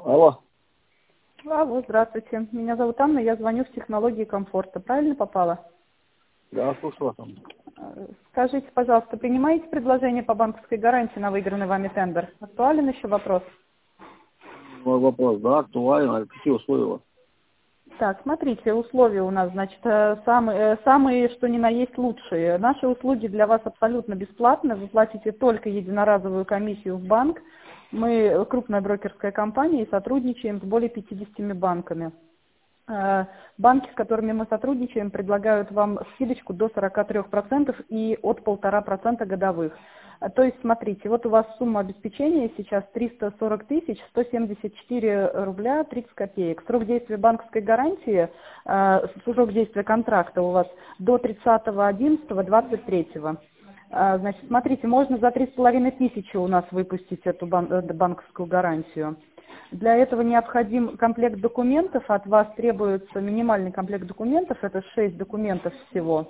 Алло. Алло, здравствуйте. Меня зовут Анна, я звоню в технологии комфорта. Правильно попала? Да, слушаю вас. Скажите, пожалуйста, принимаете предложение по банковской гарантии на выигранный вами тендер? Актуален еще вопрос? Вопрос, да, актуален. А какие условия у вас? Так, смотрите, условия у нас, значит, самые, что ни на есть, лучшие. Наши услуги для вас абсолютно бесплатны. Вы платите только единоразовую комиссию в банк. Мы крупная брокерская компания и сотрудничаем с более 50 банками. Банки, с которыми мы сотрудничаем, предлагают вам скидочку до 43% и от 1,5% годовых. То есть, смотрите, вот у вас сумма обеспечения сейчас 340 174 рубля 30 копеек. Срок действия банковской гарантии, срок действия контракта у вас до 30.11.23. Значит, смотрите, можно за 3500 у нас выпустить эту банковскую гарантию. Для этого необходим комплект документов. От вас требуется минимальный комплект документов. Это 6 документов всего.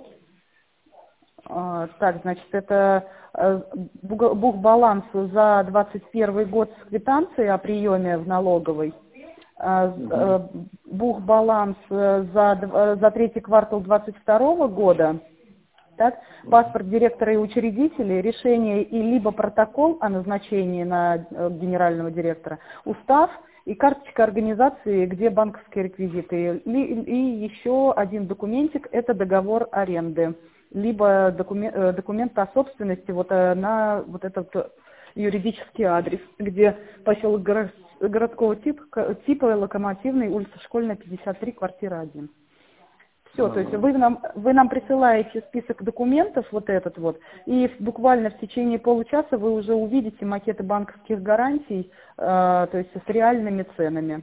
Так, значит, это бухбаланс за 2021 год с квитанцией о приеме в налоговой. Бухбаланс за третий квартал 2022 года. Так, паспорт директора и учредителей, решение и либо протокол о назначении на генерального директора, устав и карточка организации, где банковские реквизиты. И еще один документик – это договор аренды, либо документ о собственности вот на вот этот юридический адрес, где поселок городского типа Локомотивный, улица Школьная, 53, квартира 1. Все, то есть вы нам присылаете список документов, вот этот вот, и буквально в течение получаса вы уже увидите макеты банковских гарантий, то есть с реальными ценами.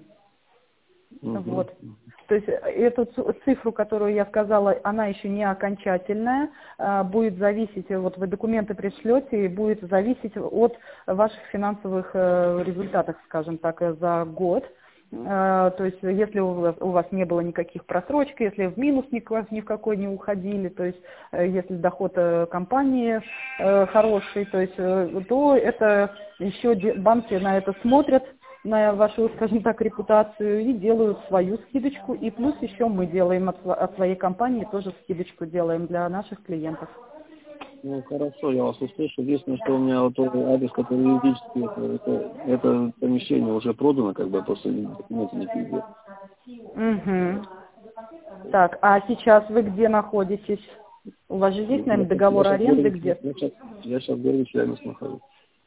Вот. То есть эту цифру, которую я сказала, она еще не окончательная, будет зависеть, вот вы документы пришлете, и будет зависеть от ваших финансовых результатов, скажем так, за год. То есть если у вас не было никаких просрочек, если в минус ни в какой не уходили, то есть если доход компании хороший, то есть то это еще банки на это смотрят, на вашу, скажем так, репутацию и делают свою скидочку. И плюс еще мы делаем от своей компании тоже скидочку делаем для наших клиентов. Ну, хорошо, я вас услышал. Единственное, что у меня вот тот адрес, который юридический, это помещение уже продано, как бы, просто документы не пиздец. Угу. Так, а сейчас вы где находитесь? У вас же здесь, наверное, договор аренды где? Я сейчас в городе Челябинск нахожусь.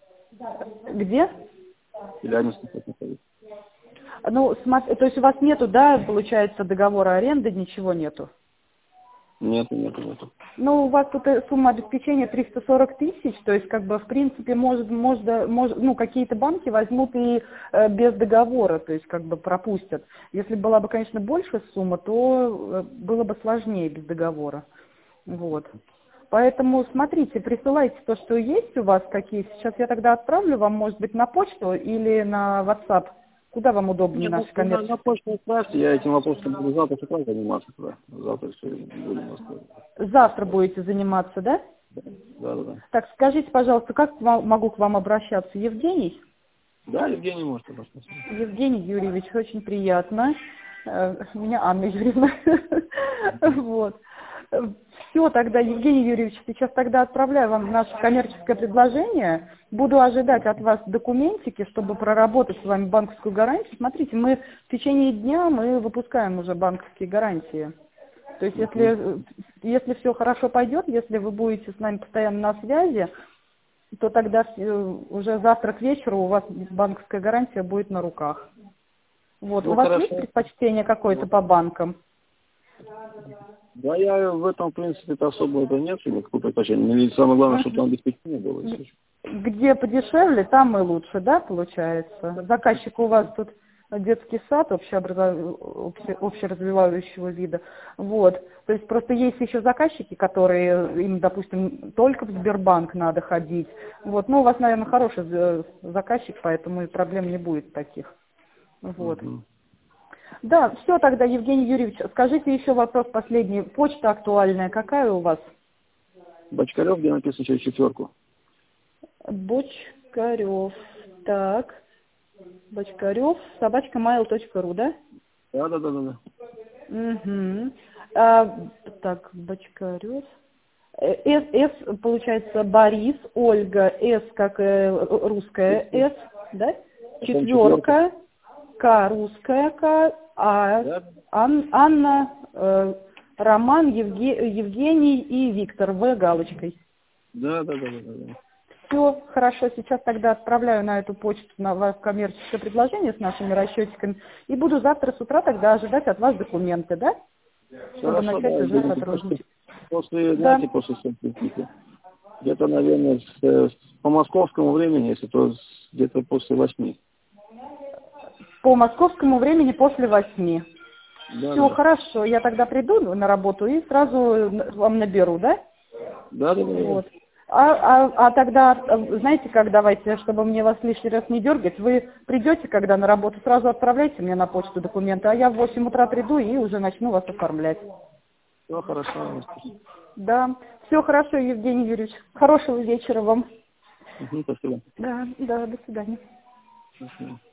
Где? Челябинск нахожусь. Ну, смотри, то есть у вас нету, да, получается, договора аренды, ничего нету? Нету. Ну, у вас тут сумма обеспечения 340 тысяч, то есть, как бы, в принципе, может, ну, какие-то банки возьмут и без договора, то есть, как бы, пропустят. Если была бы, конечно, большая сумма, то было бы сложнее без договора. Вот. Поэтому, смотрите, присылайте то, что есть у вас, какие. Сейчас я тогда отправлю вам, может быть, на почту или на WhatsApp. Куда вам удобнее наши коммерческие? На почту отправьте, я этим вопросом буду завтра с утра заниматься. Завтра все будем рассказывать. Завтра будете заниматься, да? Да. Так, скажите, пожалуйста, как могу к вам обращаться? Евгений? Да, Евгений может обращаться. Евгений Юрьевич, очень приятно. Меня Анна Юрьевна. Вот. Все, тогда, Евгений Юрьевич, сейчас тогда отправляю вам наше коммерческое предложение. Буду ожидать от вас документики, чтобы проработать с вами банковскую гарантию. Смотрите, мы в течение дня мы выпускаем уже банковские гарантии. То есть, если все хорошо пойдет, если вы будете с нами постоянно на связи, то тогда уже завтра к вечеру у вас банковская гарантия будет на руках. Вот. Ну, у вас хорошо. есть предпочтение какое-то по банкам? Да, я в этом, в принципе-то особо это нет, никакого предпочтения. Мне самое главное, чтобы там обеспечение было. Где подешевле, там и лучше, да, получается? Заказчик у вас тут детский сад общеразвивающего вида. Вот. То есть просто есть еще заказчики, которые, им, допустим, только в Сбербанк надо ходить. Вот. Ну, у вас, наверное, хороший заказчик, поэтому и проблем не будет таких. Вот. Да, все тогда, Евгений Юрьевич. Скажите еще вопрос последний. Почта актуальная какая у вас? Бочкарев, где написано через 4. Бочкарев. Так. Бочкарев, @mail.ru, да? Да. Угу. Так, Бочкарев. С, получается, Борис, Ольга, С как русская С, да? Потом Четверка, К русская К, Да. Анна, Роман, Евгений и Виктор В галочкой. Да. Все, хорошо, сейчас тогда отправляю на эту почту на вас коммерческое предложение с нашими расчетиками и буду завтра с утра тогда ожидать от вас документы, да? Чтобы Хорошо, начать да. уже сотрудничать. После, Да. знаете, после сессии, где-то, наверное, по московскому времени, если то где-то после 8. По московскому времени после 8. Да. Все, хорошо, я тогда приду на работу и сразу вам наберу, да? Да. Вот. А тогда, знаете как, давайте, чтобы мне вас лишний раз не дергать, вы придете, когда на работу, сразу отправляйте мне на почту документы, а я в 8 утра приду и уже начну вас оформлять. Все хорошо. Да, все хорошо, Евгений Юрьевич. Хорошего вечера вам. Спасибо. Да, до свидания. Спасибо.